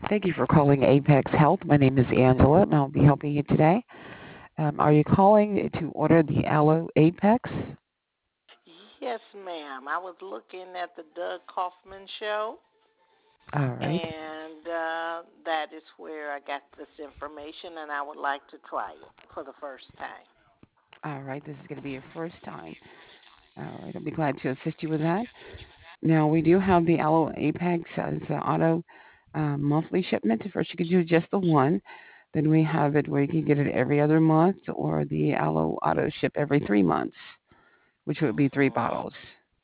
Thank you for calling Apex Health. My name is Angela, and I'll be helping you today. Are you calling to order the Aloe Apex? Yes, ma'am. I was looking at the Doug Kaufman show, All right. and that is where I got this information, and I would like to try it for the first time. All right. This is going to be your first time. All right. I'll be glad to assist you with that. Now, we do have the Aloe Apex as an auto monthly shipment. First, you could do just the one. Then we have it where you can get it every other month, or the Aloe auto ship every 3 months, which would be three Mhm. bottles.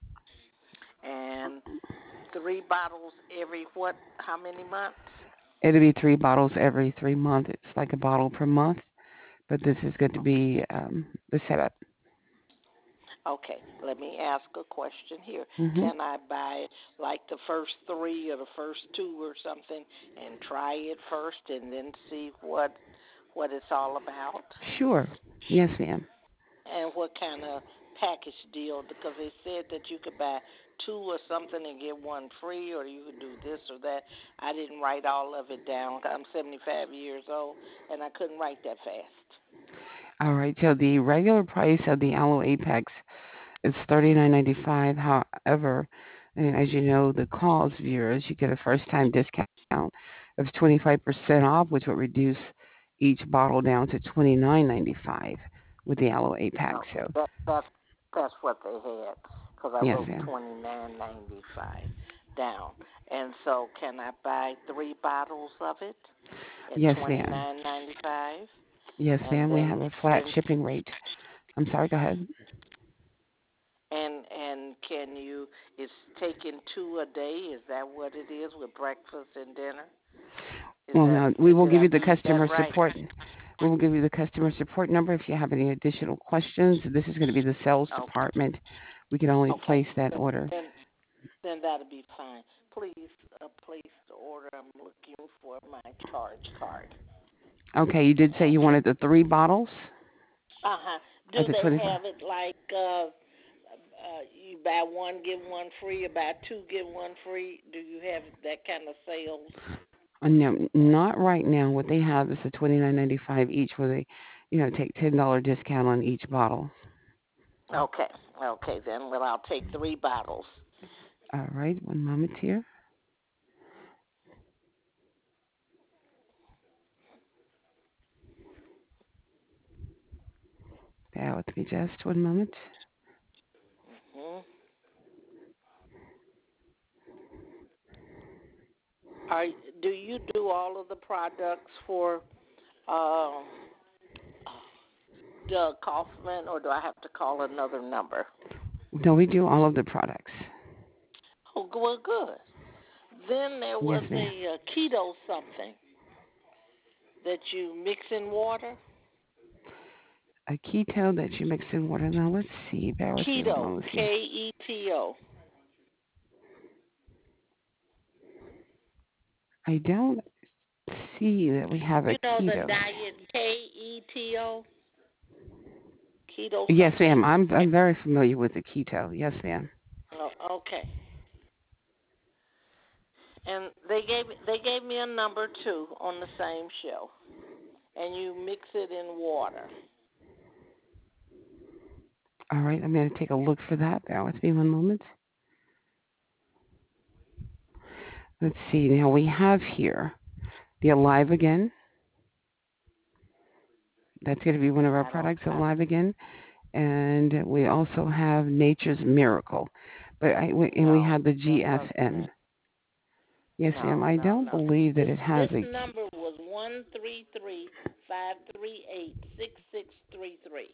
And 3 bottles every what? How many months? It'll be 3 bottles every 3 months. It's like a bottle per month, but this is going to Okay. be the setup. Okay. Let me ask a question here. Hmm. Can I buy like the first three or the first two or something and try it first, and then see what it's all about? Sure. Yes, ma'am. And what kind of package deal? Because they said that you could buy two or something and get one free, or you could do this or that. I didn't write all of it down. I'm 75 years old, and I couldn't write that fast. All right. So the regular price of the Aloe Apex is $39.95. However, and as you know, the calls viewers, you get a first time discount of 25% off, which would reduce each bottle down to $29.95 with the Aloe Apex. No, So that's what they had. Because I yes, wrote ma'am. 29.95 down. And so, can I buy 3 bottles of it at Yes, ma'am. 29.95? Yes, And ma'am. We have then a flat since shipping rate. I'm sorry. Go ahead. And can you? It's taking two a day. Is that what it is with breakfast and dinner? Is Well, that now we will did give I you the read that customer right? support. We will give you the customer support number if you have any additional questions. This is going to be the sales Okay, department. We can only okay. place that Then order. then, then that'll be fine. Please place the order. I'm looking for my charge card. Okay, you did say you wanted the 3 bottles Uh-huh. at Do the they 25. have it like you buy one get one free, or buy two get one free? Do you have that kind of sales? No, not right now. What they have is the 29.95 each, where they, take $10 discount on each bottle. Okay, okay then. Well, I'll take 3 bottles. All right, one moment here. Bear with me just one moment. Hmm. Are do you do all of the products for uh, Doug Kaufman, or do I have to call another number? No, we do all of the products. Oh, well, good. Then there Yes, was ma'am. a keto something that you mix in water. A keto that you mix in water. Now let's see. Bear with me one Keto, moment. See. Keto. I don't see that we have a You know the keto. diet Keto, keto Yes, something. ma'am. I'm very familiar with the keto. Yes, ma'am. Oh, okay. And they gave me a number too on the same show, and you mix it in water. All right, I'm going to take a look for that. Bear with me one moment. Let's see. Now we have here the Alive Again. That's going to be one of our I don't. products, Alive Again. And we also have Nature's Miracle. And we No, have the that wasn't GSM. it. Yes, ma'am. No, I no, don't no. believe that This it has this a. number was 133-538-6633.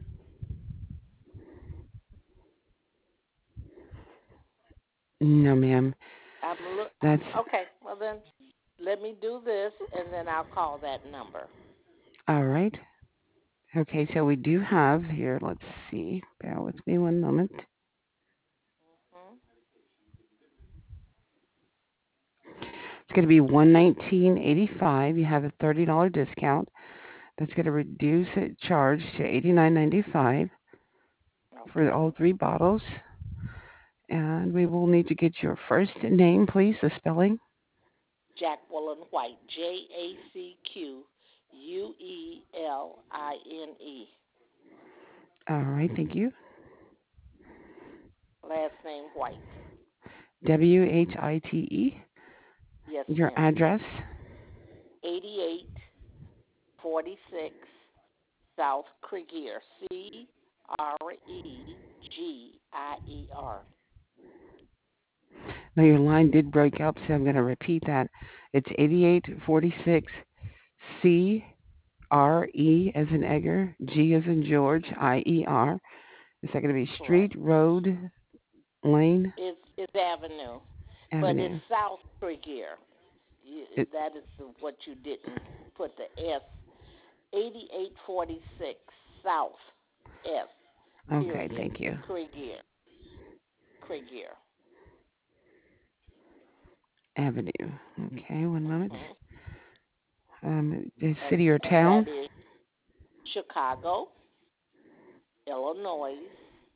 No, ma'am. I'm look. That's Okay, well then, let me do this, and then I'll call that number. all right. Okay, so we do have here. Let's see. Bear with me one moment. Hmm. It's going to be 119.85. You have a $30 discount. That's going to reduce it charge to 89.95 for Okay. all 3 bottles. And we will need to get your first name, please, the spelling. Jacqueline White. Jacqueline. All right, thank you. Last name White. White. Yes, Your ma'am. address. 8846 South Cregier. Cregier. Now your line did break up, so I'm going to repeat that. It's 8846 CRE as in Edgar, G as in George, IER. Is that going to be Correct. Street, Road, Lane, It's Avenue, but it's Avenue? South Cregier. It, That is what you didn't put the S. 8846 South S. okay, Period. thank you. Cregier. Cregier. Avenue. Okay, one moment. Hmm. The And city or and that town. is Chicago, Illinois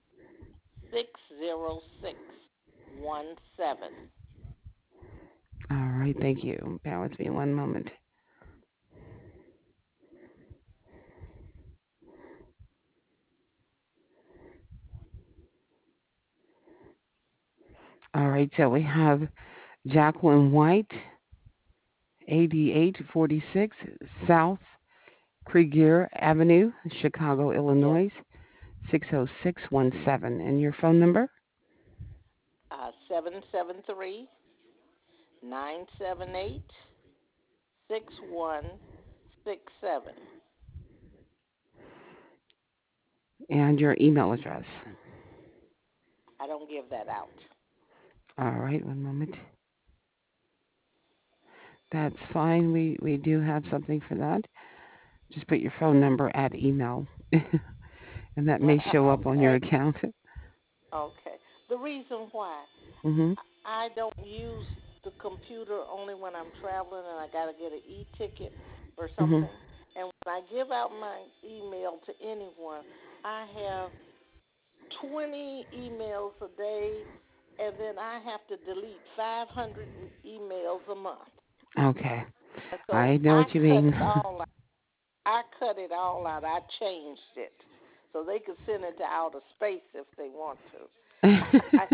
60617. All right, thank you. Bear with me one moment. All right, so we have Jacqueline White, 8846 South Krieger Avenue, Chicago, Yes. Illinois, 60617. And your phone number? 773-978-6167. And your email address. I don't give that out. All right, one moment. That's fine. We do have something for that. Just put your phone number at email, and that may show up on your Okay. account. Okay. The reason why Hmm. I don't use the computer only when I'm traveling and I got to get an e-ticket or Hmm. something. And when I give out my email to anyone, I have 20 emails a day, and then I have to delete 500 emails a month. Okay, And so I know I what you cut mean. it all out. I cut it all out. I changed it so they could send it to outer space if they want to. I,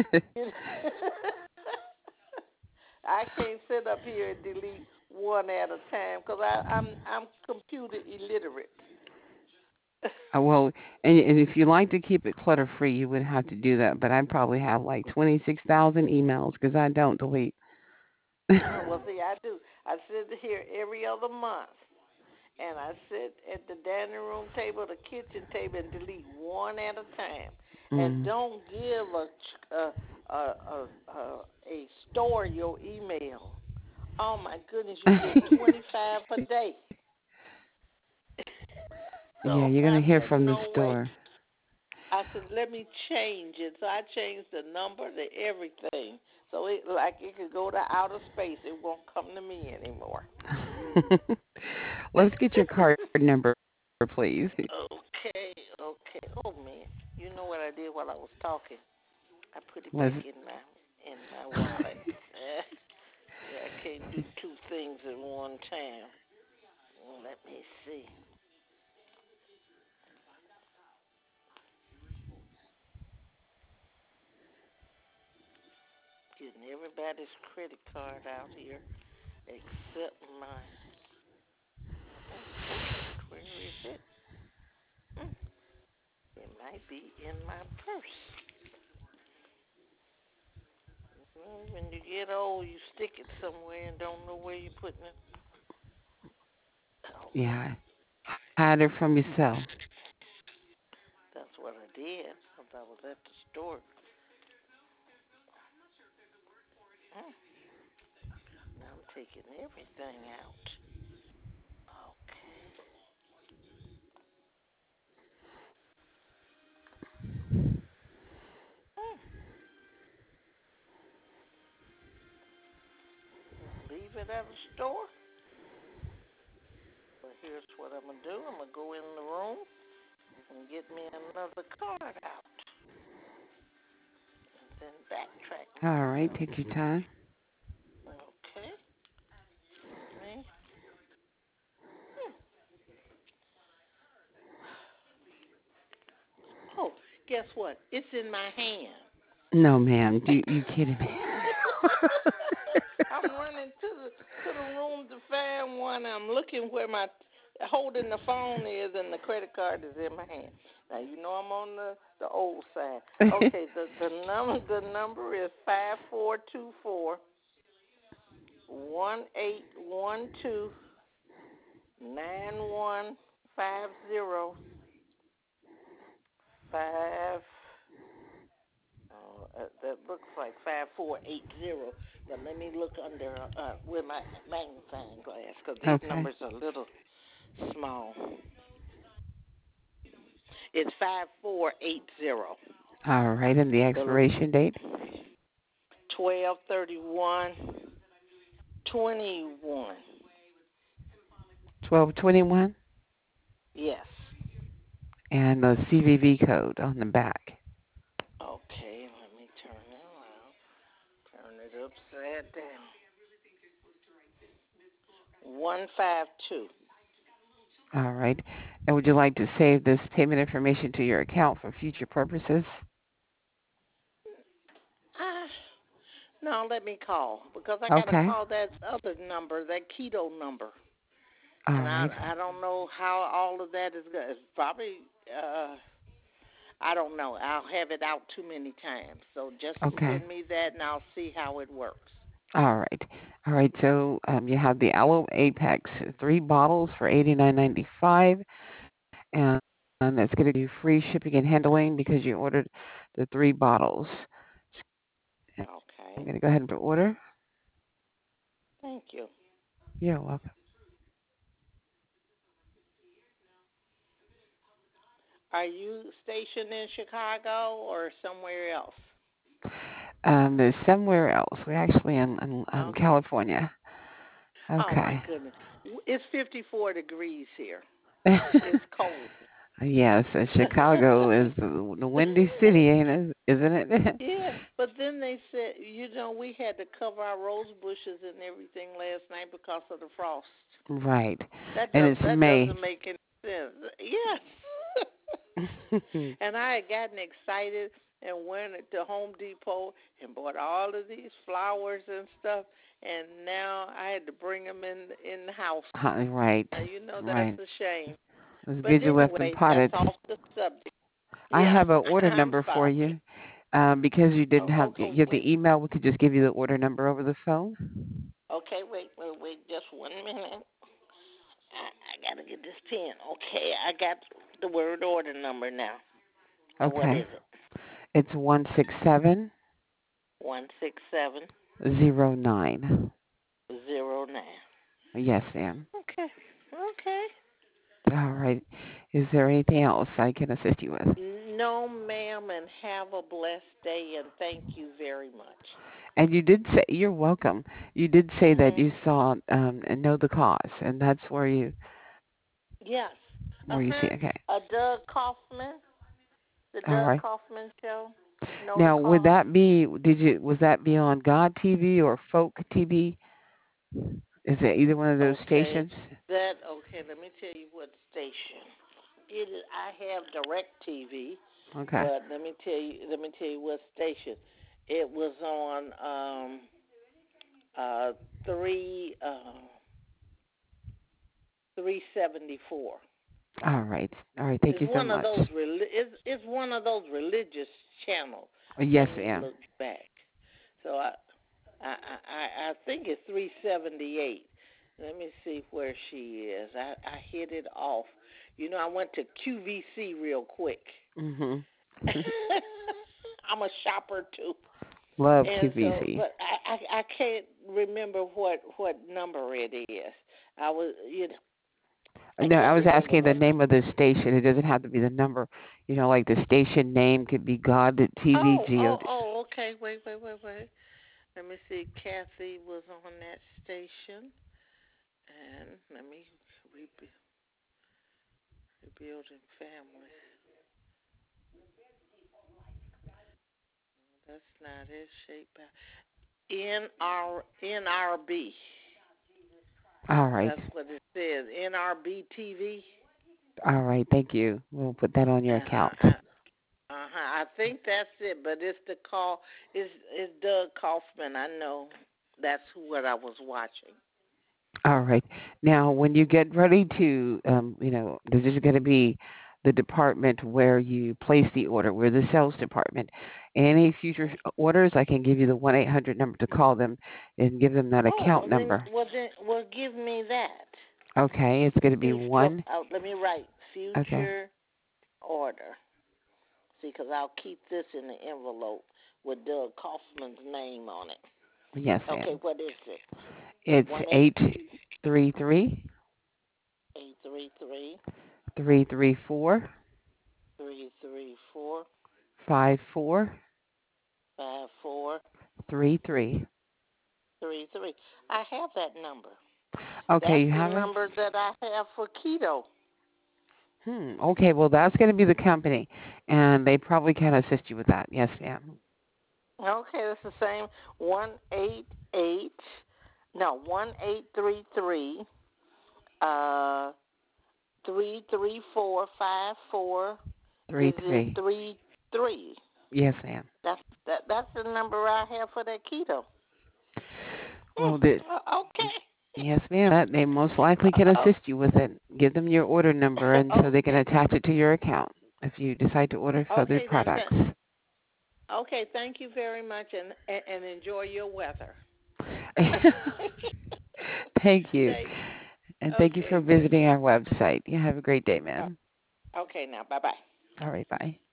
I can't sit up here and delete one at a time because I'm computer illiterate. Well, and if you like to keep it clutter free, you would have to do that. But I probably have like 26,000 emails because I don't delete. Well, see, I do. I sit here every other month, and I sit at the dining room table, the kitchen table, and delete one at a time. And Mm. don't give a store your email. Oh my goodness, you get 25 a day. Yeah, So you're I gonna hear said, from the no way. store. I said, let me change it. So I changed the number to everything. So it could go to outer space. It won't come to me anymore. Let's get your card number, please. Okay, okay. Oh man, you know what I did while I was talking? I put it back Let's. in my wallet. Yeah, I can't do two things at one time. Let me see. Getting everybody's credit card out here except mine. Oh shoot, where is it? Mm, it might be in my purse. Well, when you get old, you stick it somewhere and don't know where you're putting it. Oh man, Yeah, hide it from yourself. that's what I did because I was at the store. Mm, now I'm taking everything out. Okay. Mm, leave it at the store. But here's what I'm gonna do. I'm gonna go in the room and get me another card out, and then backtrack All right, myself. take your time. Okay. It's in my hand. No, ma'am. You kidding me? I'm running to the room to find one. I'm looking where my holding the phone is, and the credit card is in my hand. Now you know I'm on the old side. Okay, the number is 5424-1812-9150-5. That looks like 5480, but let me look under with my magnifying glass because these Okay. numbers are a little small. It's 5480. All right, and the The expiration date? 12/31/21. 12/21, Yes. and the CVV code on the back. Okay, let me turn it around. Turn it upside down. 152. All right. And would you like to save this payment information to your account for future purposes? Ah, no, let me call because I got to Okay. call that other number, that keto number. All And right. I don't know how all of that is going. It's probably I don't know. I'll have it out too many times. So just Okay. send me that and I'll see how it works. All right. All right. So you have the Aloe Apex, 3 bottles for 89.95, and that's going to give you free shipping and handling because you ordered the 3 bottles. I'm Okay. going to go ahead and order. Thank you. You're welcome. Are you stationed in Chicago or somewhere else? There's somewhere else. We're actually in Okay. California. Oh my Okay. goodness. It's 54 degrees here. It's cold. Yes, Chicago is the windy city, ain't it? Isn't it? Yeah, but then they said, we had to cover our rose bushes and everything last night because of the frost. Right. That And does it's that May. doesn't make any sense. Yes. And I had gotten excited and went to Home Depot and bought all of these flowers and stuff, and now I had to bring them in the house. Right. Now that's Right. a shame. It's But good you left them anyway, that's potted. off the subject. I Yeah, have an order I'm number for sorry. you. Because you didn't Oh, have okay, get wait. the email, we could just give you the order number over the phone. Okay, wait, just 1 minute. I gotta get this pen. Okay, I got the word order number now. And what Okay. is it? It's 16709. 16709. Yes, ma'am. Okay. Okay. All right. Is there anything else I can assist you with? No, ma'am, and have a blessed day, and thank you very much. And you did say you're welcome. You did say that Mhm. you saw and know the cause, and that's Yes. where you see. Uh-huh. Okay. Doug Kaufman, the All Doug right. Kaufman show. Know the Now, would cause? that be? Was that be on God TV or Folk TV? Is it either one of those Okay. stations? Okay, let me tell you what station. It is I have direct TV, Okay. but let me tell you what station. It was on 3 374. All right. All right. Thank It's you so one of much. those it's one of those religious channels. Yes, Let me ma'am. look back. So I think it's 378. Let me see where she is. I hit it off. I went to QVC real quick. Mhm. I'm a shopper too, Love and so QVC. but I can't remember what number it is. I was I No, I can't was remember asking the what. name of the station. It doesn't have to be the number. Like the station name could be God TV Geo. Okay. Wait. Let me see. Kathy was on that station, and let me rebuilding families. That's not it. Shape by NRB. All right. That's what it says. NRB TV. All right. Thank you. We'll put that on your account. I I think that's it, but it's the call. It's Doug Kaufman. I know that's what I was watching. All right. Now, when you get ready to, this is going to be the department where you place the order. We're the sales department. Any future orders, I can give you the 1-800 number to call them and give them that Oh, account number. give me that. Okay, it's going to be one. Let me write Okay. future order. See, because I'll keep this in the envelope with Doug Kaufman's name on it. Yes, Okay, ma'am. what is it? It's One eight 833 eight three three 334 334 5433. 5433. I have that number. Okay, That's you the have it? number that I have for keto. Okay, well, that's going to be the company, and they probably can assist you with that. Yes, ma'am. Okay, that's the same 188 no 1833 uh 33454. Is it 33. 33? Yes, ma'am. That's the number I have for that keto. Well, Okay. yes, ma'am. That they most likely can Oh, assist you with it. Give them your order number, and so they can okay. attach it to your account if you decide to order further Okay, products. okay. Thank you very much, and enjoy your weather. Thank you, Thank. and thank you for Okay. Thank visiting you. our website. You have a great day, ma'am. Okay. Now, bye bye. All right, bye.